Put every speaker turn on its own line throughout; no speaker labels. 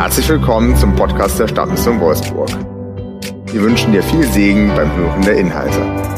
Herzlich willkommen zum Podcast der Stadtmission Wolfsburg. Wir wünschen dir viel Segen beim Hören der Inhalte.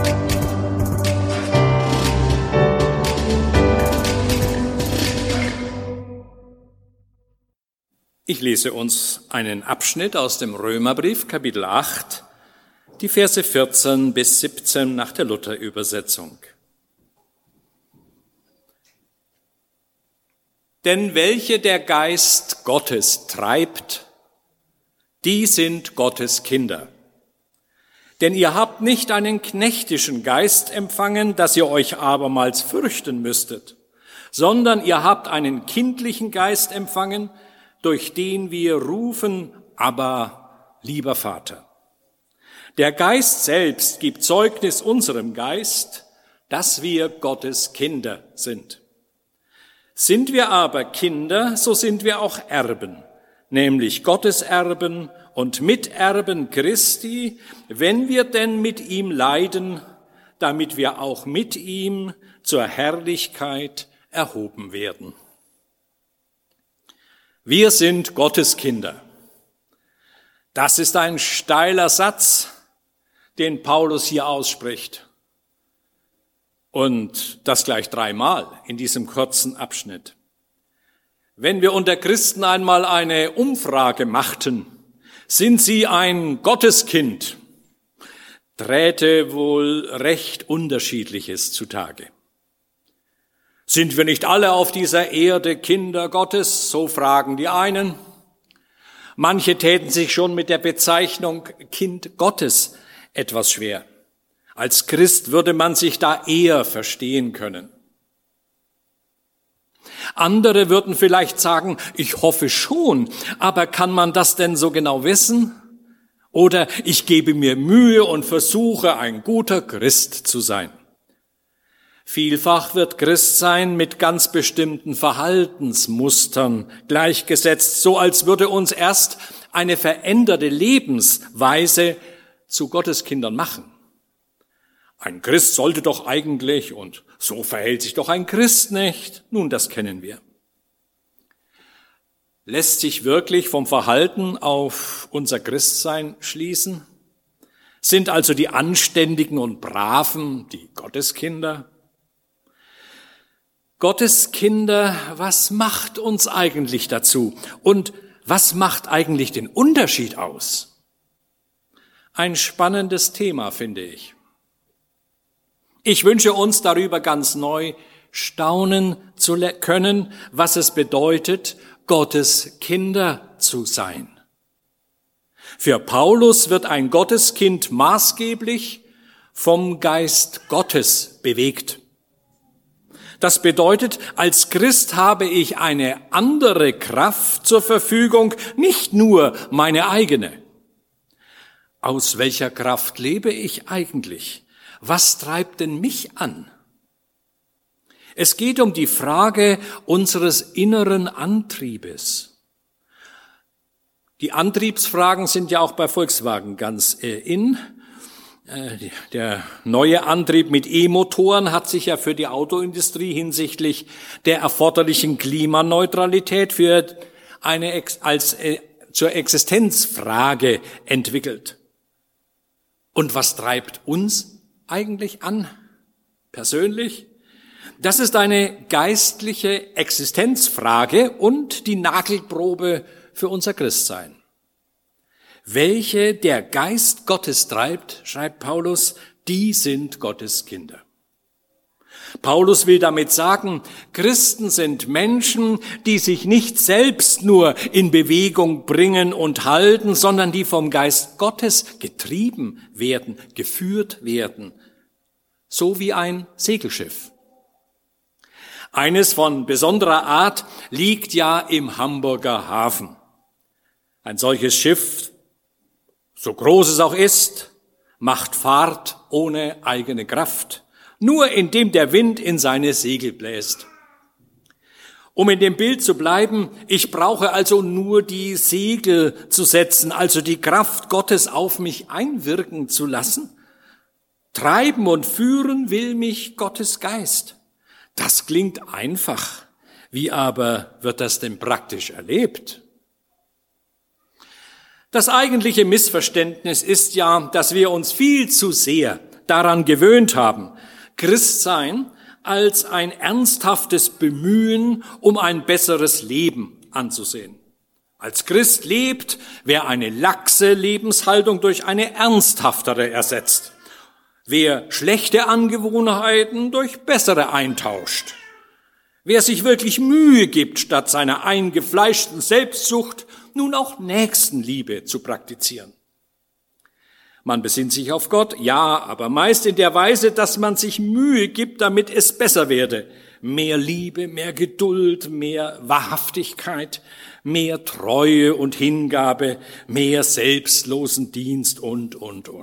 Ich lese uns einen Abschnitt aus dem Römerbrief, Kapitel 8, die Verse 14 bis 17 nach der Luther-Übersetzung. Denn welche der Geist Gottes treibt, die sind Gottes Kinder. Denn ihr habt nicht einen knechtischen Geist empfangen, dass ihr euch abermals fürchten müsstet, sondern ihr habt einen kindlichen Geist empfangen, durch den wir rufen, aber lieber Vater. Der Geist selbst gibt Zeugnis unserem Geist, dass wir Gottes Kinder sind. Sind wir aber Kinder, so sind wir auch Erben, nämlich Gottes Erben und Miterben Christi, wenn wir denn mit ihm leiden, damit wir auch mit ihm zur Herrlichkeit erhoben werden. Wir sind Gottes Kinder. Das ist ein steiler Satz, den Paulus hier ausspricht. Und das gleich 3-mal in diesem kurzen Abschnitt. Wenn wir unter Christen einmal eine Umfrage machten, sind sie ein Gotteskind, träte wohl recht Unterschiedliches zutage. Sind wir nicht alle auf dieser Erde Kinder Gottes? So fragen die einen. Manche täten sich schon mit der Bezeichnung Kind Gottes etwas schwer. Als Christ würde man sich da eher verstehen können. Andere würden vielleicht sagen, ich hoffe schon, aber kann man das denn so genau wissen? Oder ich gebe mir Mühe und versuche, ein guter Christ zu sein. Vielfach wird Christsein mit ganz bestimmten Verhaltensmustern gleichgesetzt, so als würde uns erst eine veränderte Lebensweise zu Gotteskindern machen. Ein Christ sollte doch eigentlich, und so verhält sich doch ein Christ nicht. Nun, das kennen wir. Lässt sich wirklich vom Verhalten auf unser Christsein schließen? Sind also die Anständigen und Braven die Gotteskinder? Gotteskinder, was macht uns eigentlich dazu? Und was macht eigentlich den Unterschied aus? Ein spannendes Thema, finde ich. Ich wünsche uns darüber ganz neu staunen zu können, was es bedeutet, Gottes Kinder zu sein. Für Paulus wird ein Gotteskind maßgeblich vom Geist Gottes bewegt. Das bedeutet, als Christ habe ich eine andere Kraft zur Verfügung, nicht nur meine eigene. Aus welcher Kraft lebe ich eigentlich? Was treibt denn mich an? Es geht um die Frage unseres inneren Antriebes. Die Antriebsfragen sind ja auch bei Volkswagen ganz in. Der neue Antrieb mit E-Motoren hat sich ja für die Autoindustrie hinsichtlich der erforderlichen Klimaneutralität zur Existenzfrage entwickelt. Und was treibt uns eigentlich an, persönlich? Das ist eine geistliche Existenzfrage und die Nagelprobe für unser Christsein. Welche der Geist Gottes treibt, schreibt Paulus, die sind Gottes Kinder. Paulus will damit sagen, Christen sind Menschen, die sich nicht selbst nur in Bewegung bringen und halten, sondern die vom Geist Gottes getrieben werden, geführt werden, so wie ein Segelschiff. Eines von besonderer Art liegt ja im Hamburger Hafen. Ein solches Schiff, so groß es auch ist, macht Fahrt ohne eigene Kraft. Nur indem der Wind in seine Segel bläst. Um in dem Bild zu bleiben, ich brauche also nur die Segel zu setzen, also die Kraft Gottes auf mich einwirken zu lassen. Treiben und führen will mich Gottes Geist. Das klingt einfach. Wie aber wird das denn praktisch erlebt? Das eigentliche Missverständnis ist ja, dass wir uns viel zu sehr daran gewöhnt haben, Christsein als ein ernsthaftes Bemühen um ein besseres Leben anzusehen. Als Christ lebt, wer eine laxe Lebenshaltung durch eine ernsthaftere ersetzt, wer schlechte Angewohnheiten durch bessere eintauscht, wer sich wirklich Mühe gibt, statt seiner eingefleischten Selbstsucht nun auch Nächstenliebe zu praktizieren. Man besinnt sich auf Gott, ja, aber meist in der Weise, dass man sich Mühe gibt, damit es besser werde. Mehr Liebe, mehr Geduld, mehr Wahrhaftigkeit, mehr Treue und Hingabe, mehr selbstlosen Dienst und.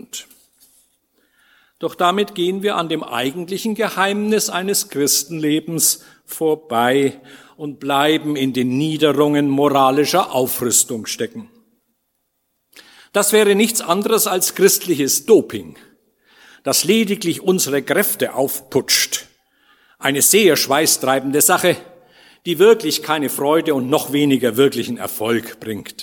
Doch damit gehen wir an dem eigentlichen Geheimnis eines Christenlebens vorbei und bleiben in den Niederungen moralischer Aufrüstung stecken. Das wäre nichts anderes als christliches Doping, das lediglich unsere Kräfte aufputscht. Eine sehr schweißtreibende Sache, die wirklich keine Freude und noch weniger wirklichen Erfolg bringt.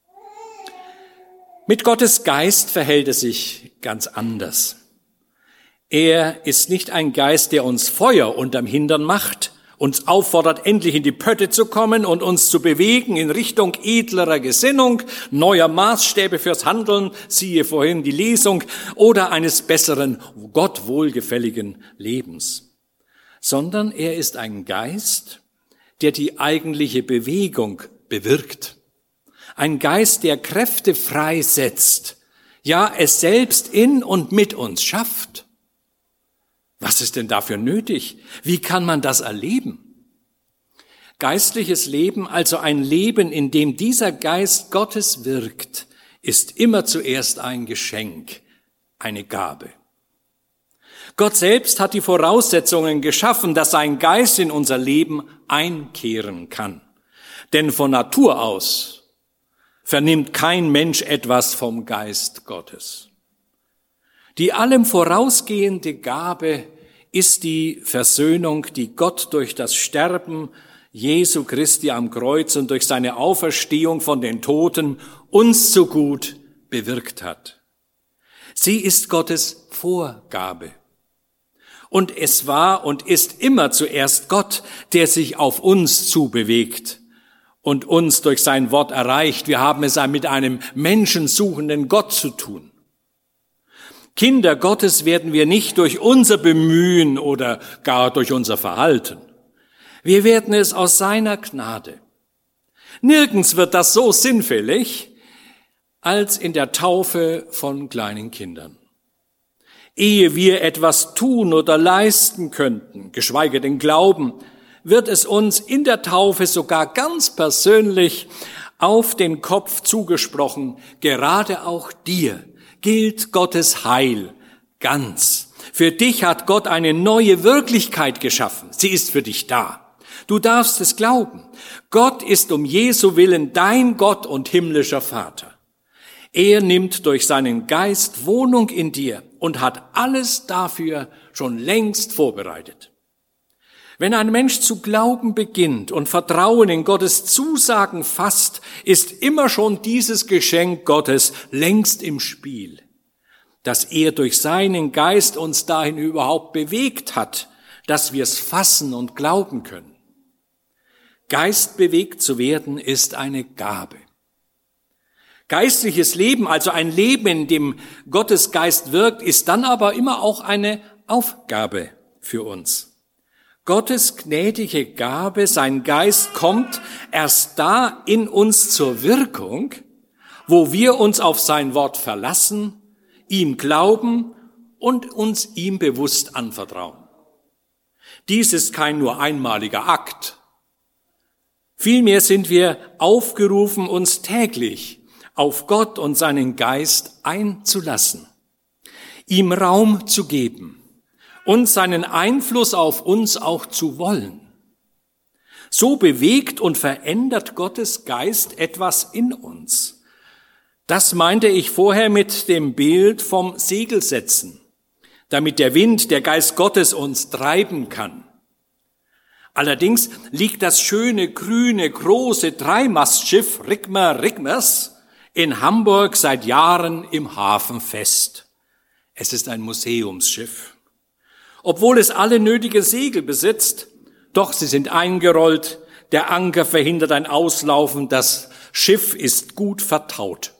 Mit Gottes Geist verhält es sich ganz anders. Er ist nicht ein Geist, der uns Feuer unterm Hintern macht, uns auffordert, endlich in die Pötte zu kommen und uns zu bewegen in Richtung edlerer Gesinnung, neuer Maßstäbe fürs Handeln, siehe vorhin die Lesung, oder eines besseren, Gott wohlgefälligen Lebens. Sondern er ist ein Geist, der die eigentliche Bewegung bewirkt. Ein Geist, der Kräfte freisetzt, ja, es selbst in und mit uns schafft. Was ist denn dafür nötig? Wie kann man das erleben? Geistliches Leben, also ein Leben, in dem dieser Geist Gottes wirkt, ist immer zuerst ein Geschenk, eine Gabe. Gott selbst hat die Voraussetzungen geschaffen, dass sein Geist in unser Leben einkehren kann. Denn von Natur aus vernimmt kein Mensch etwas vom Geist Gottes. Die allem vorausgehende Gabe ist die Versöhnung, die Gott durch das Sterben Jesu Christi am Kreuz und durch seine Auferstehung von den Toten uns so gut bewirkt hat. Sie ist Gottes Vorgabe. Und es war und ist immer zuerst Gott, der sich auf uns zubewegt und uns durch sein Wort erreicht. Wir haben es mit einem menschensuchenden Gott zu tun. Kinder Gottes werden wir nicht durch unser Bemühen oder gar durch unser Verhalten. Wir werden es aus seiner Gnade. Nirgends wird das so sinnfällig als in der Taufe von kleinen Kindern. Ehe wir etwas tun oder leisten könnten, geschweige denn glauben, wird es uns in der Taufe sogar ganz persönlich auf den Kopf zugesprochen, gerade auch dir gilt Gottes Heil ganz. Für dich hat Gott eine neue Wirklichkeit geschaffen. Sie ist für dich da. Du darfst es glauben. Gott ist um Jesu Willen dein Gott und himmlischer Vater. Er nimmt durch seinen Geist Wohnung in dir und hat alles dafür schon längst vorbereitet. Wenn ein Mensch zu glauben beginnt und Vertrauen in Gottes Zusagen fasst, ist immer schon dieses Geschenk Gottes längst im Spiel, dass er durch seinen Geist uns dahin überhaupt bewegt hat, dass wir es fassen und glauben können. Geistbewegt zu werden, ist eine Gabe. Geistliches Leben, also ein Leben, in dem Gottes Geist wirkt, ist dann aber immer auch eine Aufgabe für uns. Gottes gnädige Gabe, sein Geist kommt erst da in uns zur Wirkung, wo wir uns auf sein Wort verlassen, ihm glauben und uns ihm bewusst anvertrauen. Dies ist kein nur einmaliger Akt. Vielmehr sind wir aufgerufen, uns täglich auf Gott und seinen Geist einzulassen, ihm Raum zu geben und seinen Einfluss auf uns auch zu wollen. So bewegt und verändert Gottes Geist etwas in uns. Das meinte ich vorher mit dem Bild vom Segelsetzen, damit der Wind, der Geist Gottes uns treiben kann. Allerdings liegt das schöne, grüne, große Dreimastschiff Rigmers In Hamburg seit Jahren im Hafen fest. Es ist ein Museumsschiff. Obwohl es alle nötigen Segel besitzt, doch sie sind eingerollt, der Anker verhindert ein Auslaufen, das Schiff ist gut vertaut.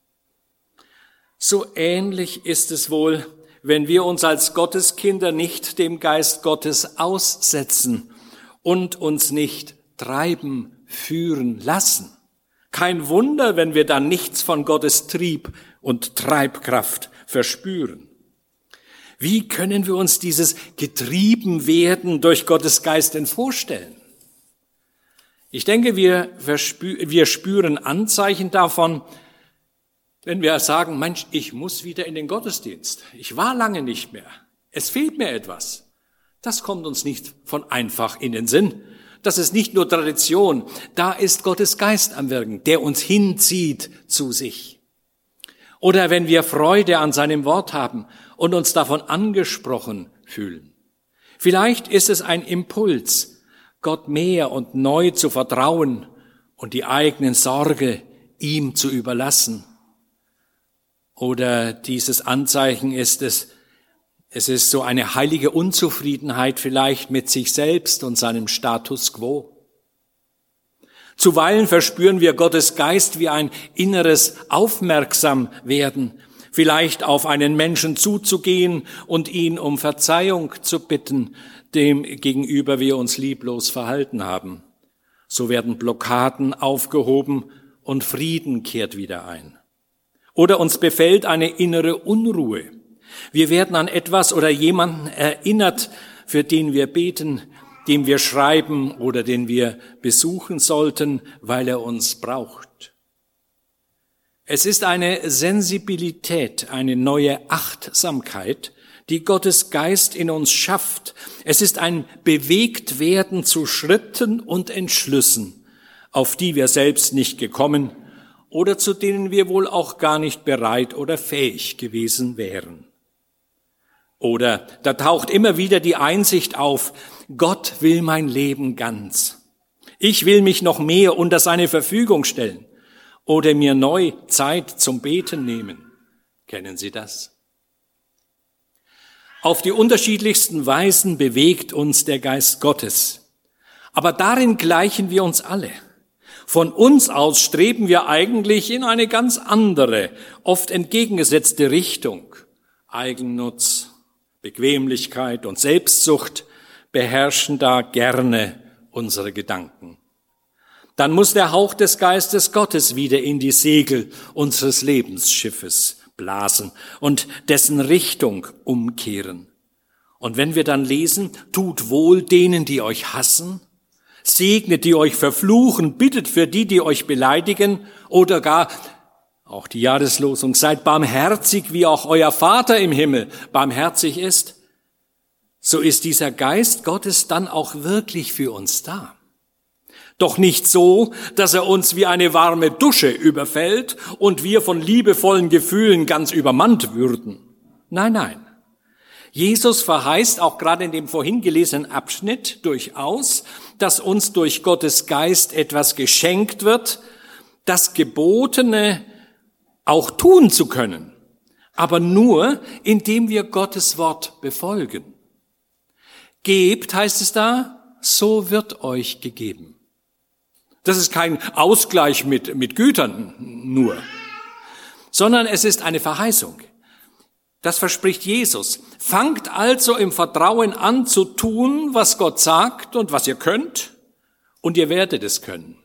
So ähnlich ist es wohl, wenn wir uns als Gotteskinder nicht dem Geist Gottes aussetzen und uns nicht treiben, führen lassen. Kein Wunder, wenn wir dann nichts von Gottes Trieb und Treibkraft verspüren. Wie können wir uns dieses Getriebenwerden durch Gottes Geist denn vorstellen? Ich denke, wir spüren Anzeichen davon, wenn wir sagen, Mensch, ich muss wieder in den Gottesdienst. Ich war lange nicht mehr. Es fehlt mir etwas. Das kommt uns nicht von einfach in den Sinn. Das ist nicht nur Tradition. Da ist Gottes Geist am Wirken, der uns hinzieht zu sich. Oder wenn wir Freude an seinem Wort haben und uns davon angesprochen fühlen. Vielleicht ist es ein Impuls, Gott mehr und neu zu vertrauen und die eigenen Sorge ihm zu überlassen. Oder dieses Anzeichen ist es ist so eine heilige Unzufriedenheit vielleicht mit sich selbst und seinem Status quo. Zuweilen verspüren wir Gottes Geist wie ein inneres Aufmerksamwerden, vielleicht auf einen Menschen zuzugehen und ihn um Verzeihung zu bitten, dem gegenüber wir uns lieblos verhalten haben. So werden Blockaden aufgehoben und Frieden kehrt wieder ein. Oder uns befällt eine innere Unruhe. Wir werden an etwas oder jemanden erinnert, für den wir beten, dem wir schreiben oder den wir besuchen sollten, weil er uns braucht. Es ist eine Sensibilität, eine neue Achtsamkeit, die Gottes Geist in uns schafft. Es ist ein Bewegtwerden zu Schritten und Entschlüssen, auf die wir selbst nicht gekommen oder zu denen wir wohl auch gar nicht bereit oder fähig gewesen wären. Oder da taucht immer wieder die Einsicht auf, Gott will mein Leben ganz. Ich will mich noch mehr unter seine Verfügung stellen oder mir neu Zeit zum Beten nehmen. Kennen Sie das? Auf die unterschiedlichsten Weisen bewegt uns der Geist Gottes. Aber darin gleichen wir uns alle. Von uns aus streben wir eigentlich in eine ganz andere, oft entgegengesetzte Richtung. Eigennutz, Bequemlichkeit und Selbstsucht beherrschen da gerne unsere Gedanken. Dann muss der Hauch des Geistes Gottes wieder in die Segel unseres Lebensschiffes blasen und dessen Richtung umkehren. Und wenn wir dann lesen, tut wohl denen, die euch hassen, segnet, die euch verfluchen, bittet für die euch beleidigen oder gar, auch die Jahreslosung, seid barmherzig, wie auch euer Vater im Himmel barmherzig ist, so ist dieser Geist Gottes dann auch wirklich für uns da. Doch nicht so, dass er uns wie eine warme Dusche überfällt und wir von liebevollen Gefühlen ganz übermannt würden. Nein, nein. Jesus verheißt auch gerade in dem vorhin gelesenen Abschnitt durchaus, dass uns durch Gottes Geist etwas geschenkt wird, das Gebotene auch tun zu können, aber nur, indem wir Gottes Wort befolgen. Gebt, heißt es da, so wird euch gegeben. Das ist kein Ausgleich mit Gütern nur, sondern es ist eine Verheißung. Das verspricht Jesus. Fangt also im Vertrauen an zu tun, was Gott sagt und was ihr könnt, und ihr werdet es können.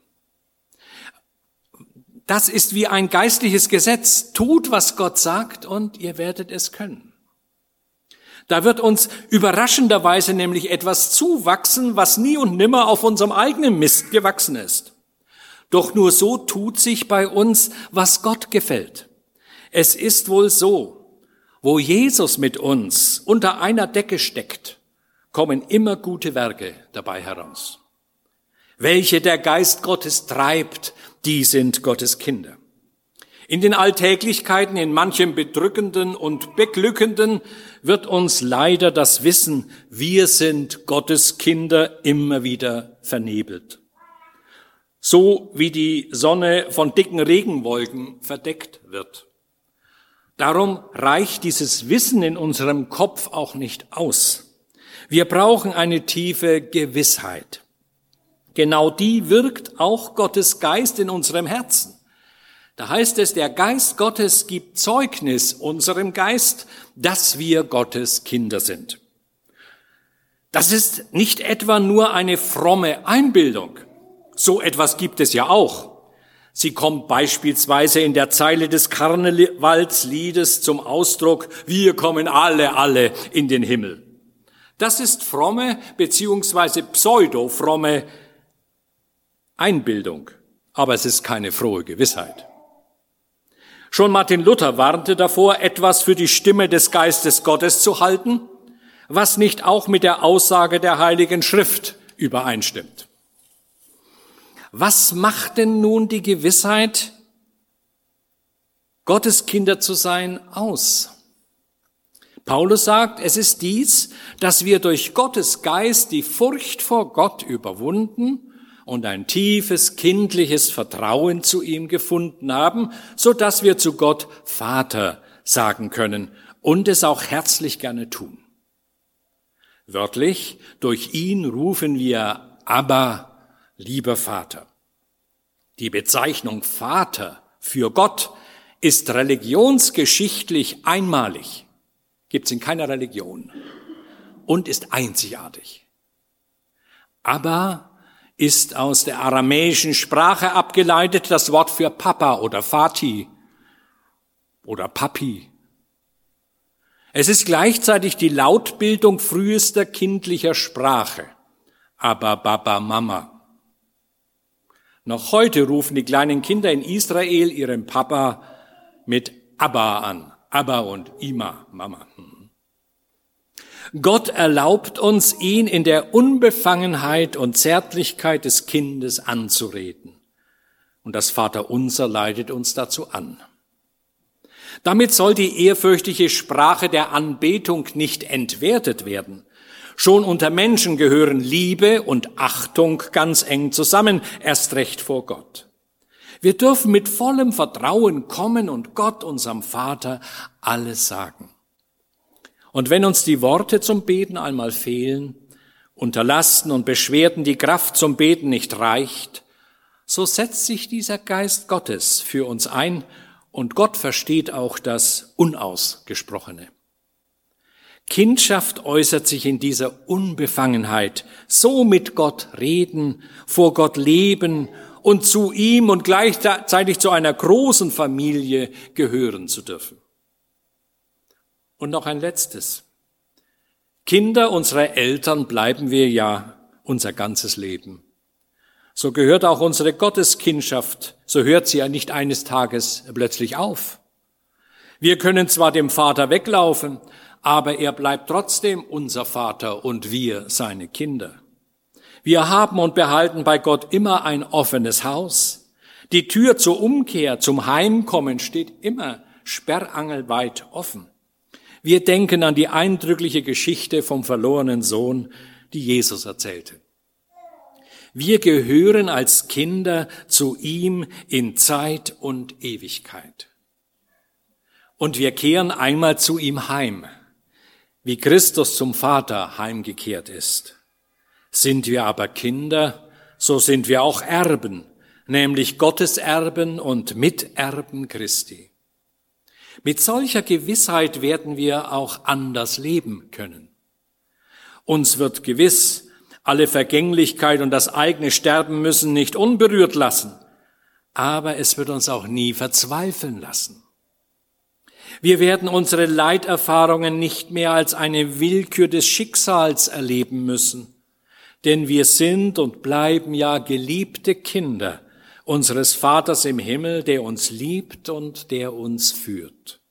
Das ist wie ein geistliches Gesetz. Tut, was Gott sagt, und ihr werdet es können. Da wird uns überraschenderweise nämlich etwas zuwachsen, was nie und nimmer auf unserem eigenen Mist gewachsen ist. Doch nur so tut sich bei uns, was Gott gefällt. Es ist wohl so, wo Jesus mit uns unter einer Decke steckt, kommen immer gute Werke dabei heraus. Welche der Geist Gottes treibt, die sind Gottes Kinder. In den Alltäglichkeiten, in manchem Bedrückenden und Beglückenden wird uns leider das Wissen, wir sind Gottes Kinder, immer wieder vernebelt. so wie die Sonne von dicken Regenwolken verdeckt wird. Darum reicht dieses Wissen in unserem Kopf auch nicht aus. Wir brauchen eine tiefe Gewissheit. Genau die wirkt auch Gottes Geist in unserem Herzen. Da heißt es, der Geist Gottes gibt Zeugnis unserem Geist, dass wir Gottes Kinder sind. Das ist nicht etwa nur eine fromme Einbildung. So etwas gibt es ja auch. Sie kommt beispielsweise in der Zeile des Karnevalsliedes zum Ausdruck, wir kommen alle in den Himmel. Das ist fromme bzw. pseudo-fromme Einbildung, aber es ist keine frohe Gewissheit. Schon Martin Luther warnte davor, etwas für die Stimme des Geistes Gottes zu halten, was nicht auch mit der Aussage der Heiligen Schrift übereinstimmt. Was macht denn nun die Gewissheit, Gottes Kinder zu sein, aus? Paulus sagt, es ist dies, dass wir durch Gottes Geist die Furcht vor Gott überwunden und ein tiefes kindliches Vertrauen zu ihm gefunden haben, so dass wir zu Gott Vater sagen können und es auch herzlich gerne tun. Wörtlich, durch ihn rufen wir Abba, lieber Vater. Die Bezeichnung Vater für Gott ist religionsgeschichtlich einmalig, gibt es in keiner Religion und ist einzigartig. Abba ist aus der aramäischen Sprache abgeleitet das Wort für Papa oder Vati oder Papi. Es ist gleichzeitig die Lautbildung frühester kindlicher Sprache. Abba, Baba, Mama. Noch heute rufen die kleinen Kinder in Israel ihren Papa mit Abba an. Abba und Ima, Mama. Gott erlaubt uns, ihn in der Unbefangenheit und Zärtlichkeit des Kindes anzureden. Und das Vaterunser leitet uns dazu an. Damit soll die ehrfürchtige Sprache der Anbetung nicht entwertet werden. Schon unter Menschen gehören Liebe und Achtung ganz eng zusammen, erst recht vor Gott. Wir dürfen mit vollem Vertrauen kommen und Gott, unserem Vater, alles sagen. Und wenn uns die Worte zum Beten einmal fehlen, unter Lasten und Beschwerden die Kraft zum Beten nicht reicht, so setzt sich dieser Geist Gottes für uns ein und Gott versteht auch das Unausgesprochene. Kindschaft äußert sich in dieser Unbefangenheit, so mit Gott reden, vor Gott leben und zu ihm und gleichzeitig zu einer großen Familie gehören zu dürfen. Und noch ein letztes. Kinder unserer Eltern bleiben wir ja unser ganzes Leben. So gehört auch unsere Gotteskindschaft, so hört sie ja nicht eines Tages plötzlich auf. Wir können zwar dem Vater weglaufen, aber er bleibt trotzdem unser Vater und wir seine Kinder. Wir haben und behalten bei Gott immer ein offenes Haus. Die Tür zur Umkehr, zum Heimkommen steht immer sperrangelweit offen. Wir denken an die eindrückliche Geschichte vom verlorenen Sohn, die Jesus erzählte. Wir gehören als Kinder zu ihm in Zeit und Ewigkeit. Und wir kehren einmal zu ihm heim, wie Christus zum Vater heimgekehrt ist. Sind wir aber Kinder, so sind wir auch Erben, nämlich Gottes Erben und Miterben Christi. Mit solcher Gewissheit werden wir auch anders leben können. Uns wird gewiss alle Vergänglichkeit und das eigene Sterben müssen nicht unberührt lassen, aber es wird uns auch nie verzweifeln lassen. Wir werden unsere Leiterfahrungen nicht mehr als eine Willkür des Schicksals erleben müssen, denn wir sind und bleiben ja geliebte Kinder unseres Vaters im Himmel, der uns liebt und der uns führt.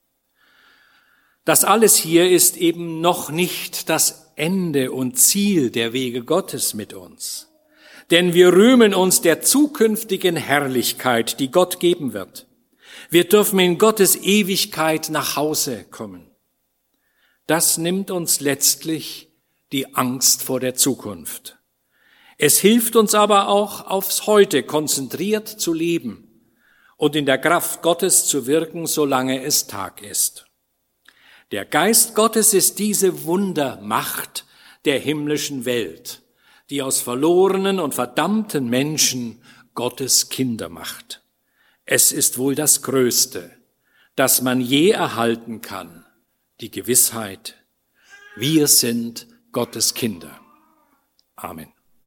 Das alles hier ist eben noch nicht das Ende und Ziel der Wege Gottes mit uns, denn wir rühmen uns der zukünftigen Herrlichkeit, die Gott geben wird. Wir dürfen in Gottes Ewigkeit nach Hause kommen. Das nimmt uns letztlich die Angst vor der Zukunft. Es hilft uns aber auch, aufs Heute konzentriert zu leben und in der Kraft Gottes zu wirken, solange es Tag ist. Der Geist Gottes ist diese Wundermacht der himmlischen Welt, die aus verlorenen und verdammten Menschen Gottes Kinder macht. Es ist wohl das Größte, das man je erhalten kann, die Gewissheit, wir sind Gottes Kinder. Amen.